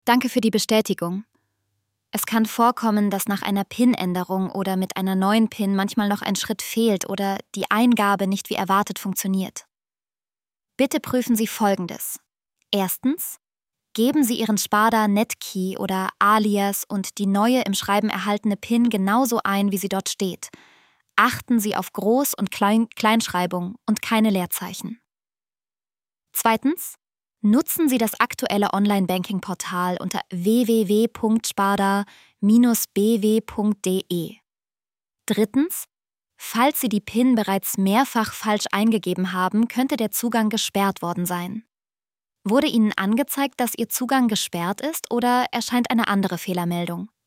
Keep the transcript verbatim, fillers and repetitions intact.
Danke für die Bestätigung. Es kann vorkommen, dass nach einer P I N-Änderung oder mit einer neuen P I N manchmal noch ein Schritt fehlt oder die Eingabe nicht wie erwartet funktioniert. Bitte prüfen Sie Folgendes. Erstens: Geben Sie Ihren Sparda Netkey oder Alias und die neue im Schreiben erhaltene P I N genauso ein, wie sie dort steht. Achten Sie auf Groß- und Klein- Kleinschreibung und keine Leerzeichen. Zweitens: Nutzen Sie das aktuelle Online-Banking-Portal unter w w w punkt sparda Bindestrich b w punkt d e. Drittens: Falls Sie die P I N bereits mehrfach falsch eingegeben haben, könnte der Zugang gesperrt worden sein. Wurde Ihnen angezeigt, dass Ihr Zugang gesperrt ist, oder erscheint eine andere Fehlermeldung?